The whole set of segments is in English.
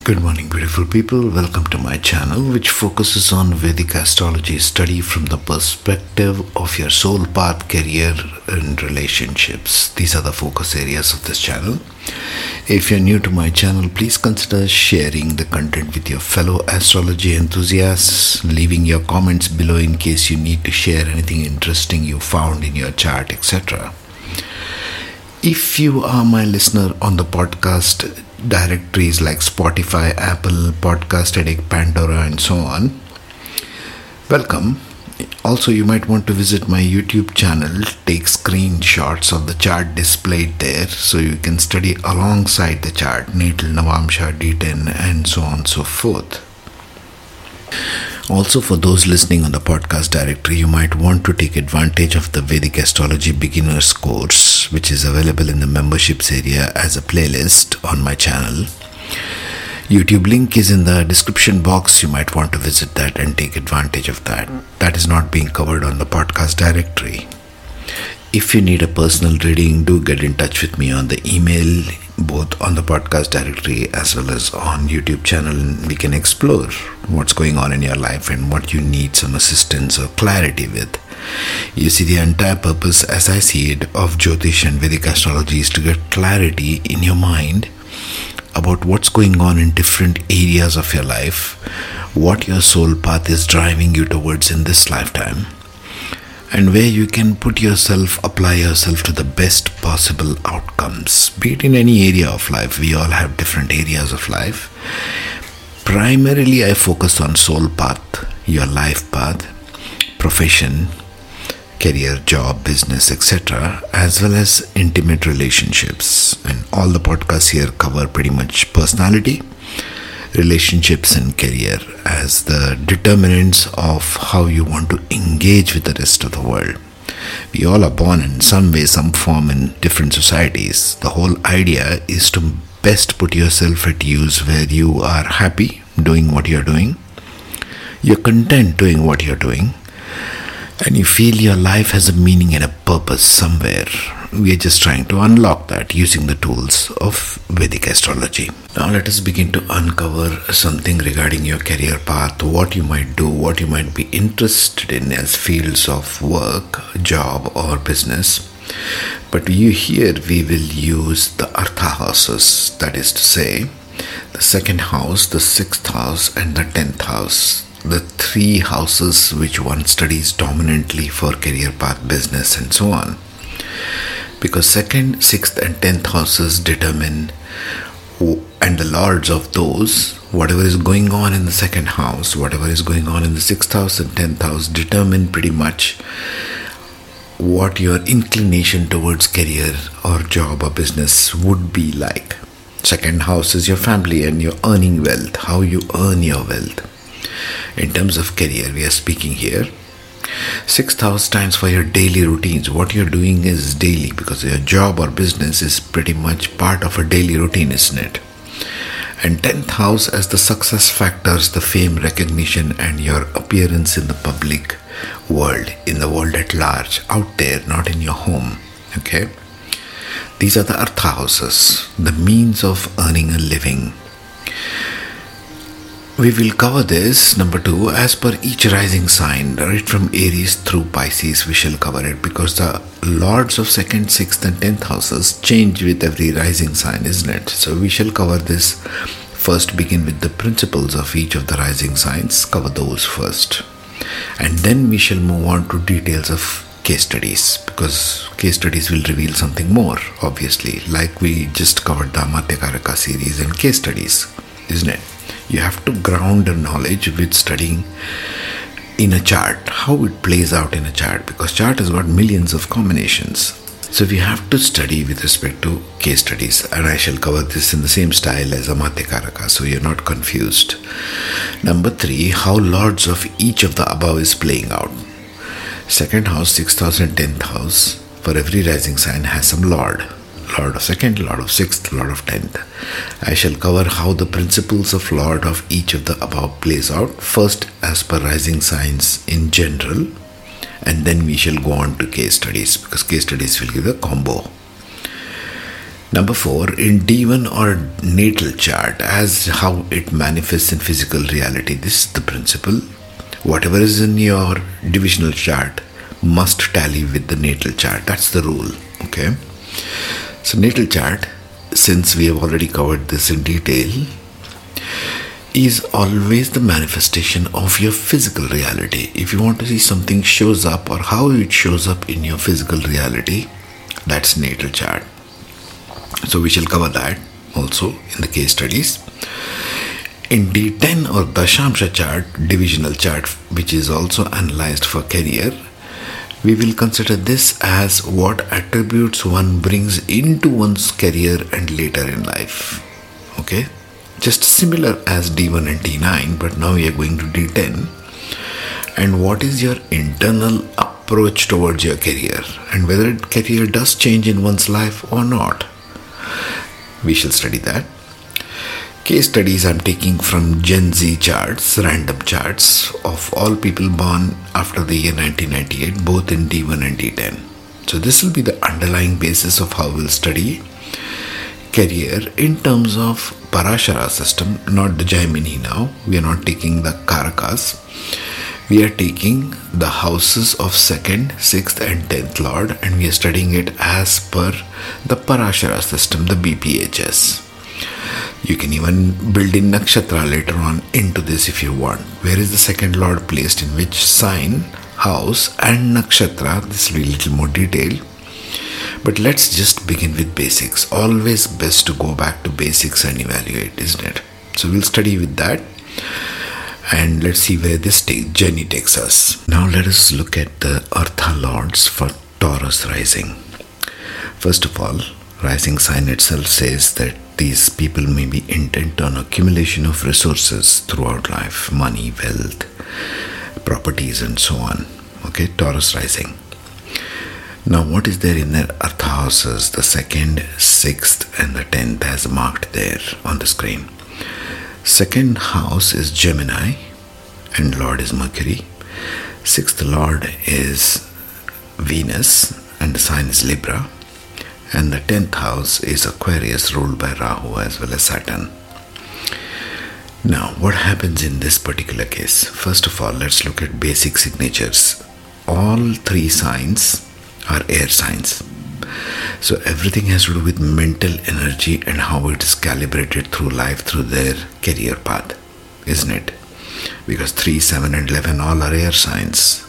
Good morning, beautiful people. Welcome to my channel, which focuses on Vedic astrology study from the perspective of your soul path, career, and relationships. These are the focus areas of this channel. If you're new to my channel, please consider sharing the content with your fellow astrology enthusiasts, leaving your comments below in case you need to share anything interesting you found in your chart, etc. If you are my listener on the podcast directories like Spotify, Apple, Podcast Addict, Pandora, and so on, welcome. Also, you might want to visit my YouTube channel, take screenshots of the chart displayed there so you can study alongside the chart, natal, Navamsha, D10, and so on and so forth. Also, for those listening on the podcast directory, you might want to take advantage of the Vedic Astrology Beginners course, which is available in the memberships area as a playlist on my channel. YouTube link is in the description box. You might want to visit that and take advantage of that. That is not being covered on the podcast directory. If you need a personal reading, do get in touch with me on the email, both on the podcast directory as well as on YouTube channel, and we can explore what's going on in your life and what you need some assistance or clarity with. You see, the entire purpose, as I see it, of Jyotish and Vedic astrology is to get clarity in your mind about what's going on in different areas of your life, what your soul path is driving you towards in this lifetime, and where you can apply yourself to the best possible outcomes. Be it in any area of life, we all have different areas of life. Primarily, I focus on soul path, your life path, profession, career, job, business, etc., as well as intimate relationships. And all the podcasts here cover pretty much personality, relationships, and career as the determinants of how you want to engage with the rest of the world. We all are born in some way, some form in different societies. The whole idea is to best put yourself at use where you are happy doing what you're doing, you're content doing what you're doing, and you feel your life has a meaning and a purpose somewhere. We are just trying to unlock that using the tools of Vedic astrology. Now let us begin to uncover something regarding your career path, what you might do, what you might be interested in as fields of work, job, or business. But here we will use the Artha houses, that is to say, the second house, the sixth house, and the 10th house. The three houses which one studies dominantly for career path, business, and so on. Because 2nd, 6th, and 10th houses determine, and the lords of those, whatever is going on in the 2nd house, whatever is going on in the 6th house and 10th house, determine pretty much what your inclination towards career or job or business would be like. 2nd house is your family and your earning wealth, how you earn your wealth. In terms of career, we are speaking here. 6th house stands for your daily routines. What you're doing is daily, because your job or business is pretty much part of a daily routine, isn't it? And 10th house as the success factors, the fame, recognition, and your appearance in the public world, in the world at large, out there, not in your home. Okay? These are the Artha houses, the means of earning a living. We will cover this, number 2, as per each rising sign, right from Aries through Pisces. We shall cover it because the lords of 2nd, 6th, and 10th houses change with every rising sign, isn't it? So we shall cover this. First, begin with the principles of each of the rising signs, cover those first. And then we shall move on to details of case studies, because case studies will reveal something more, obviously, like we just covered the Amatyakaraka series and case studies, isn't it? You have to ground the knowledge with studying in a chart, how it plays out in a chart, because chart has got millions of combinations. So we have to study with respect to case studies, and I shall cover this in the same style as Amatyakaraka, so you're not confused. Number 3, how lords of each of the above is playing out. 2nd house, 6th house, and 10th house, for every rising sign has some lord. Lord of 2nd, Lord of 6th, Lord of 10th. I shall cover how the principles of Lord of each of the above plays out, first as per rising signs in general, and then we shall go on to case studies, because case studies will give a combo. Number 4, in D1 or natal chart, as how it manifests in physical reality. This is the principle. Whatever is in your divisional chart must tally with the natal chart. That's the rule. Okay. So natal chart, since we have already covered this in detail, is always the manifestation of your physical reality. If you want to see something shows up or how it shows up in your physical reality, that's natal chart. So we shall cover that also in the case studies. In D10 or Dashamsha chart, divisional chart, which is also analyzed for career, we will consider this as what attributes one brings into one's career and later in life. Okay, just similar as D1 and D9, but now we are going to D10. And what is your internal approach towards your career, and whether career does change in one's life or not. We shall study that. Case studies I'm taking from Gen Z charts, random charts of all people born after the year 1998, both in D1 and D10. So this will be the underlying basis of how we'll study career in terms of Parashara system, not the Jaimini now. We are not taking the Karakas. We are taking the houses of 2nd, 6th and 10th Lord, and we are studying it as per the Parashara system, the BPHS. You can even build in Nakshatra later on into this if you want. Where is the 2nd Lord placed in which sign, house and Nakshatra? This will be a little more detailed. But let's just begin with basics. Always best to go back to basics and evaluate, isn't it? So we'll study with that. And let's see where this journey takes us. Now let us look at the Artha Lords for Taurus rising. First of all, rising sign itself says that these people may be intent on accumulation of resources throughout life, money, wealth, properties and so on. Okay, Taurus rising. Now what is there in their Artha houses? The 2nd, 6th and the 10th as marked there on the screen. 2nd house is Gemini and Lord is Mercury. 6th Lord is Venus and the sign is Libra. And the 10th house is Aquarius, ruled by Rahu as well as Saturn. Now what happens in this particular case? First of all, let's look at basic signatures. All 3 signs are air signs. So everything has to do with mental energy and how it is calibrated through life, through their career path, isn't it? Because 3, 7 and 11 all are air signs.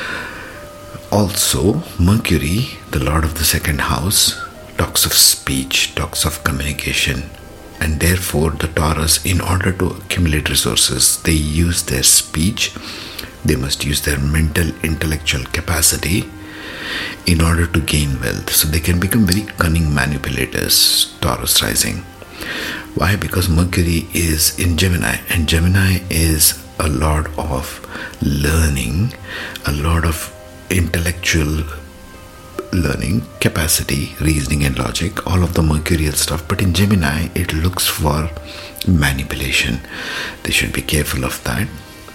Also, Mercury, the Lord of the 2nd house, talks of speech, talks of communication, and therefore the Taurus, in order to accumulate resources, they use their speech, they must use their mental, intellectual capacity in order to gain wealth. So they can become very cunning manipulators, Taurus rising. Why? Because Mercury is in Gemini, and Gemini is a lord of learning, a lord of intellectual learning, capacity, reasoning and logic, all of the mercurial stuff. But in Gemini, it looks for manipulation. They should be careful of that.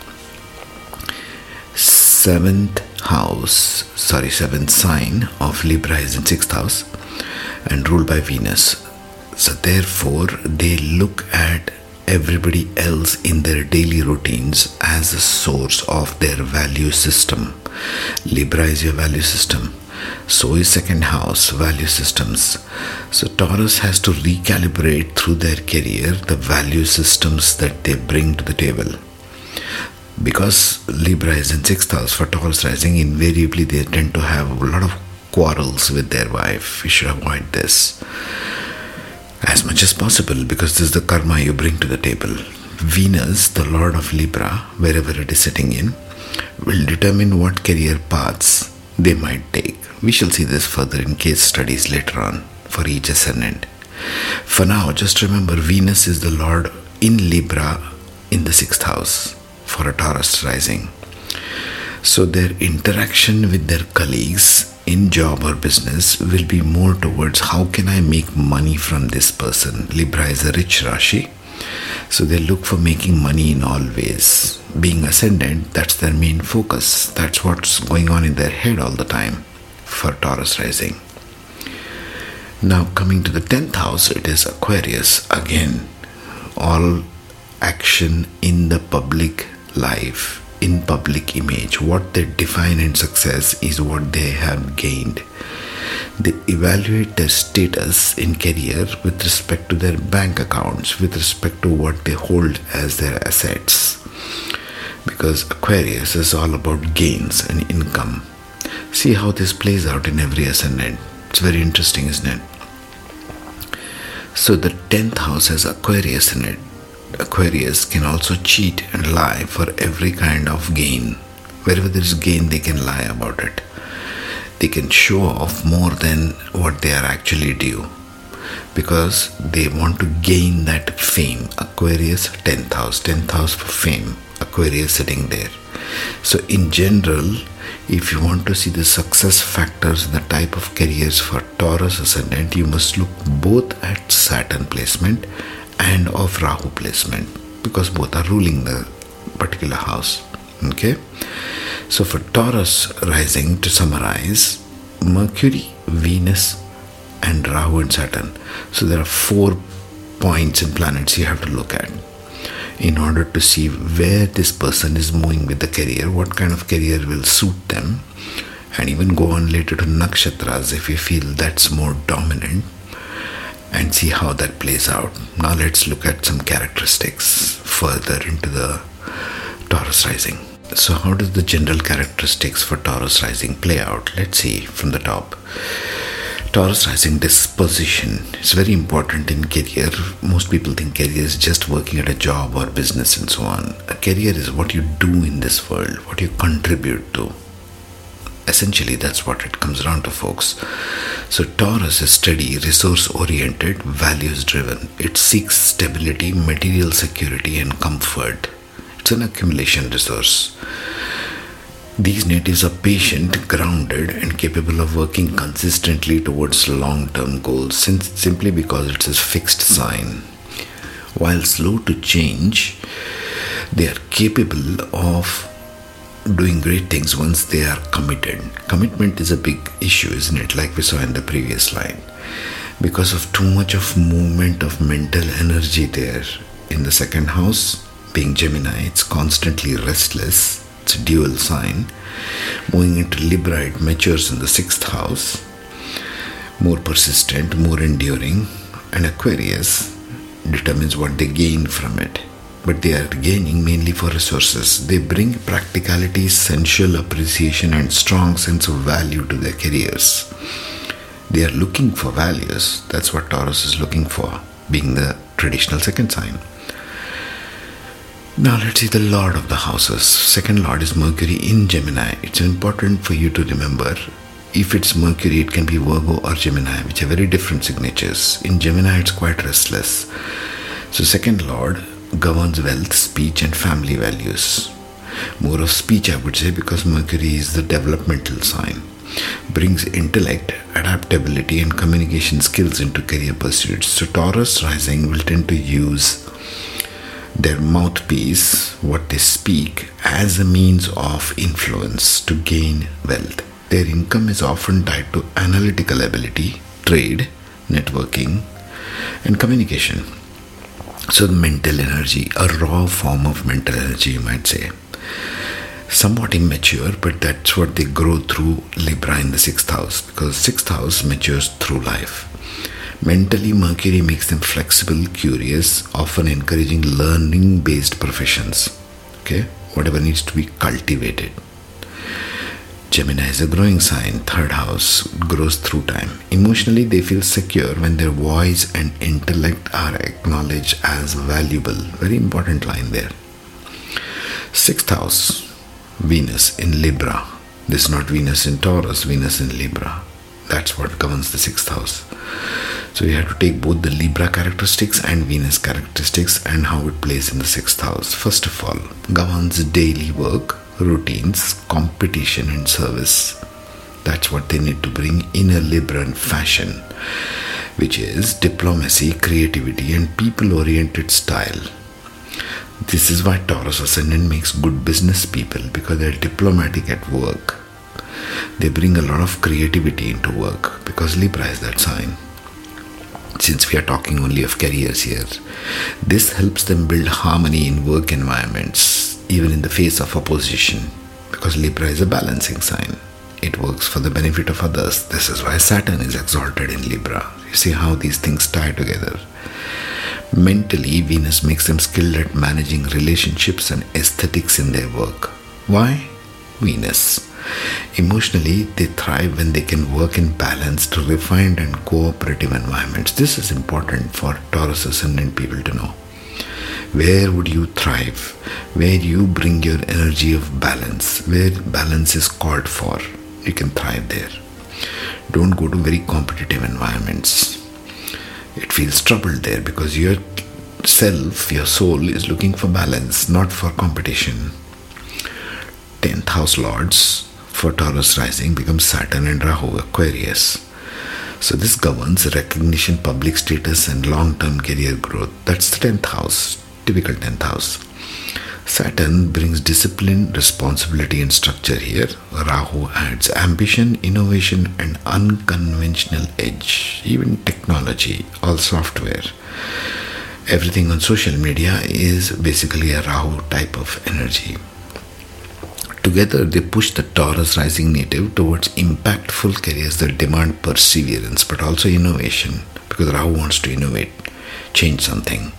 7th sign of Libra is in 6th house and ruled by Venus. So therefore, they look at everybody else in their daily routines as a source of their value system. Libra is your value system. So is 2nd house, value systems. So Taurus has to recalibrate through their career the value systems that they bring to the table. Because Libra is in 6th house for Taurus rising, invariably they tend to have a lot of quarrels with their wife. We should avoid this as much as possible, because this is the karma you bring to the table. Venus, the Lord of Libra, wherever it is sitting in, will determine what career paths they might take. We shall see this further in case studies later on for each ascendant. For now, just remember, Venus is the Lord in Libra in the 6th house for a Taurus rising. So their interaction with their colleagues in job or business will be more towards how can I make money from this person. Libra is a rich Rashi, so they look for making money in all ways. Being ascendant, that's their main focus. That's what's going on in their head all the time for Taurus rising. Now coming to the 10th house, it is Aquarius. Again, all action in the public life, in public image. What they define in success is what they have gained. They evaluate their status in career with respect to their bank accounts, with respect to what they hold as their assets. Because Aquarius is all about gains and income. See how this plays out in every ascendant. It's very interesting, isn't it? So the 10th house has Aquarius in it. Aquarius can also cheat and lie for every kind of gain. Wherever there is gain, they can lie about it. They can show off more than what they are actually due, because they want to gain that fame. Aquarius 10th house for fame. Aquarius sitting there. So in general, if you want to see the success factors in the type of careers for Taurus ascendant, you must look both at Saturn placement and of Rahu placement, because both are ruling the particular house. Okay, so for Taurus rising, to summarize, Mercury, Venus and Rahu and Saturn. So there are 4 points in planets you have to look at in order to see where this person is moving with the career, what kind of career will suit them, and even go on later to nakshatras if you feel that's more dominant, and see how that plays out. Now let's look at some characteristics further into the Taurus rising. So how does the general characteristics for Taurus rising play out? Let's see from the top. Taurus rising disposition is very important in career. Most people think career is just working at a job or business and so on. A career is what you do in this world, what you contribute to. Essentially, that's what it comes around to, folks. So Taurus is steady, resource-oriented, values-driven. It seeks stability, material security and comfort. It's an accumulation resource. These natives are patient, grounded and capable of working consistently towards long-term goals, simply because it's a fixed sign. While slow to change, they are capable of doing great things once they are committed. Commitment is a big issue, isn't it? Like we saw in the previous line. Because of too much of movement of mental energy there in the second house, being Gemini, it's constantly restless. It's a dual sign. Moving into Libra, it matures in the 6th house. More persistent, more enduring. And Aquarius determines what they gain from it. But they are gaining mainly for resources. They bring practicality, sensual appreciation and strong sense of value to their careers. They are looking for values. That's what Taurus is looking for, being the traditional second sign. Now let's see the Lord of the houses. Second Lord is Mercury in Gemini. It's important for you to remember, if it's Mercury, it can be Virgo or Gemini, which have very different signatures. In Gemini, it's quite restless. So second Lord governs wealth, speech and family values. More of speech, I would say, because Mercury is the developmental sign. Brings intellect, adaptability and communication skills into career pursuits. So Taurus rising will tend to use their mouthpiece, what they speak, as a means of influence to gain wealth. Their income is often tied to analytical ability, trade, networking and communication. So the mental energy, a raw form of mental energy, you might say. Somewhat immature, but that's what they grow through Libra in the 6th house, because 6th house matures through life. Mentally, Mercury makes them flexible, curious, often encouraging learning-based professions. Okay, whatever needs to be cultivated. Gemini is a growing sign. 3rd house grows through time. Emotionally, they feel secure when their voice and intellect are acknowledged as valuable. Very important line there. 6th house, Venus in Libra. This is not Venus in Taurus, Venus in Libra. That's what governs the 6th house. So you have to take both the Libra characteristics and Venus characteristics and how it plays in the 6th house. First of all, governs daily work, routines, competition and service. That's what they need to bring in a Libran fashion, which is diplomacy, creativity and people-oriented style. This is why Taurus ascendant makes good business people, because they're diplomatic at work. They bring a lot of creativity into work because Libra is that sign. since we are talking only of careers here. This helps them build harmony in work environments, even in the face of opposition, because Libra is a balancing sign. It works for the benefit of others. This is why Saturn is exalted in Libra. You see how these things tie together. Mentally, Venus makes them skilled at managing relationships and aesthetics in their work. Why? Venus. Emotionally, they thrive when they can work in balanced, refined and cooperative environments. This is important for Taurus ascendant people to know. Where would you thrive? Where you bring your energy of balance, where balance is called for, you can thrive there. Don't go to very competitive environments. It feels troubled there because your self, your soul is looking for balance, not for competition. 10th house lords for Taurus rising become Saturn and Rahu, Aquarius. So this governs recognition, public status and long-term career growth. That's the 10th house, typical 10th house. Saturn brings discipline, responsibility and structure here. Rahu adds ambition, innovation and unconventional edge. Even technology, all software. Everything on social media is basically a Rahu type of energy. Together, they push the Taurus rising native towards impactful careers that demand perseverance but also innovation, because Rahu wants to innovate, change something.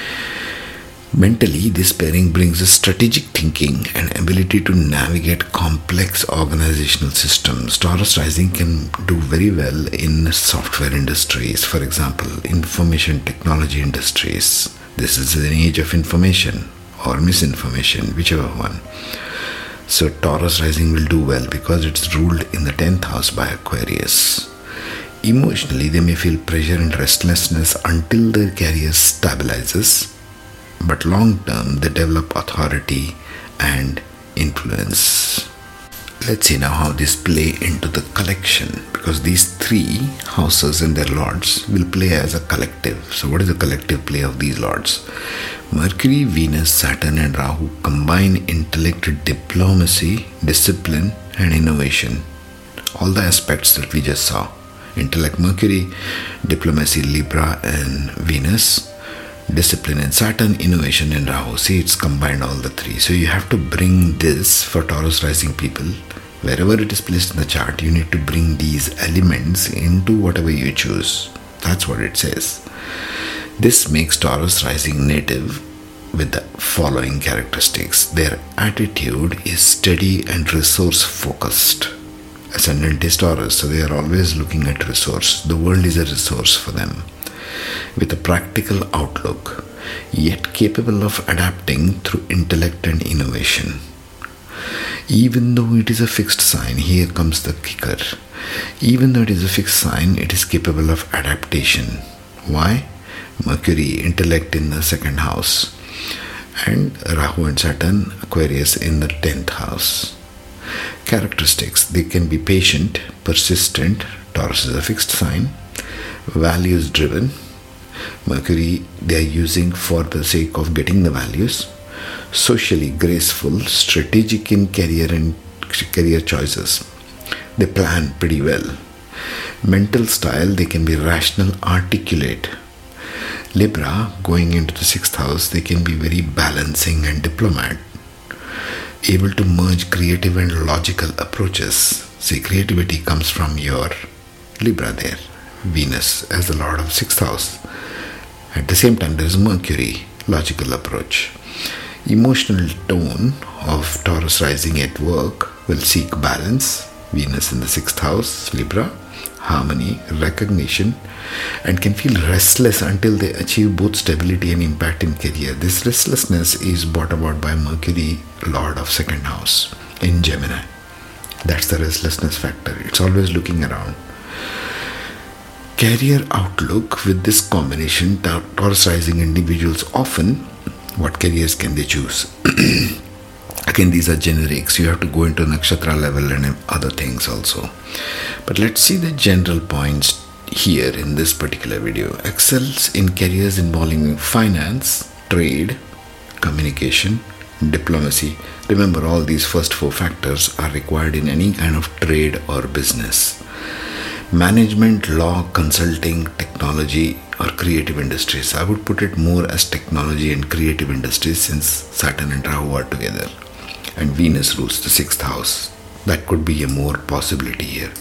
Mentally, this pairing brings a strategic thinking and ability to navigate complex organizational systems. Taurus rising can do very well in software industries, for example, information technology industries. This is an age of information or misinformation, whichever one. So Taurus rising will do well because it's ruled in the 10th house by Aquarius. Emotionally, they may feel pressure and restlessness until their career stabilizes, but long term they develop authority and influence. Let's see now how this play into the collection, because these three houses and their lords will play as a collective. So what is the collective play of these lords? Mercury, Venus, Saturn and Rahu combine intellect, diplomacy, discipline and innovation. All the aspects that we just saw. Intellect Mercury, diplomacy Libra and Venus, discipline in Saturn, innovation in Rahu. See, it's combined all the three. So you have to bring this for Taurus rising people. Wherever it is placed in the chart, you need to bring these elements into whatever you choose. That's what it says. This makes Taurus rising native with the following characteristics. Their attitude is steady and resource focused. Ascendant is Taurus, so they are always looking at resource. The world is a resource for them. With a practical outlook, yet capable of adapting through intellect and innovation. Even though it is a fixed sign, here comes the kicker. Even though it is a fixed sign, it is capable of adaptation. Why? Mercury, intellect in the 2nd house, and Rahu and Saturn, Aquarius in the 10th house. Characteristics: they can be patient, persistent. Taurus is a fixed sign. Values driven. Mercury they are using for the sake of getting the values. Socially graceful, strategic in career choices. They plan pretty well. Mental style, they can be rational, articulate. Libra, going into the 6th house, they can be very balancing and diplomat, able to merge creative and logical approaches. See, creativity comes from your Libra there. Venus as the lord of 6th house. At the same time, there is Mercury, logical approach. Emotional tone of Taurus rising at work will seek balance. Venus in the 6th house, Libra, harmony, recognition, and can feel restless until they achieve both stability and impact in career. This restlessness is brought about by Mercury, lord of 2nd house in Gemini. That's the restlessness factor. It's always looking around. Career outlook with this combination, Taurus rising individuals often, what careers can they choose? Again, these are generics. You have to go into nakshatra level and other things also. But let's see the general points here in this particular video. Excels in careers involving finance, trade, communication, diplomacy. Remember, all these first 4 factors are required in any kind of trade or business. Management, law, consulting, technology, or creative industries. I would put it more as technology and creative industries, since Saturn and Rahu are together and Venus rules the 6th house. That could be a more possibility here.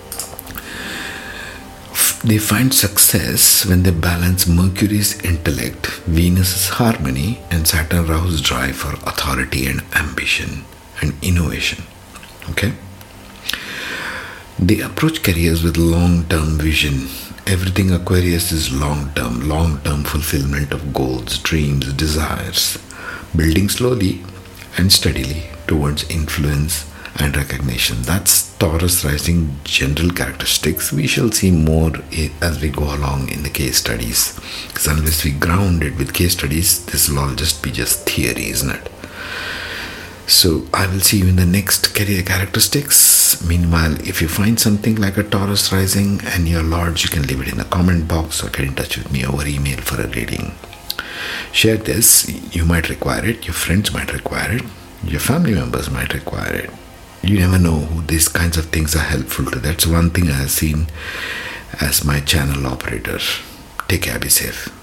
They find success when they balance Mercury's intellect, Venus's harmony, and Saturn Rahu's drive for authority and ambition and innovation. Okay? They approach careers with long-term vision. Everything Aquarius is long-term fulfillment of goals, dreams, desires, building slowly and steadily towards influence and recognition. That's Taurus rising general characteristics. We shall see more as we go along in the case studies, because unless we ground it with case studies, this will all just be theory, isn't it? So I will see you in the next career characteristics. Meanwhile, if you find something like a Taurus rising and your Lords, you can leave it in the comment box or get in touch with me over email for a reading. Share this. You might require it. Your friends might require it. Your family members might require it. You never know who these kinds of things are helpful to. That's one thing I have seen as my channel operator. Take care, be safe.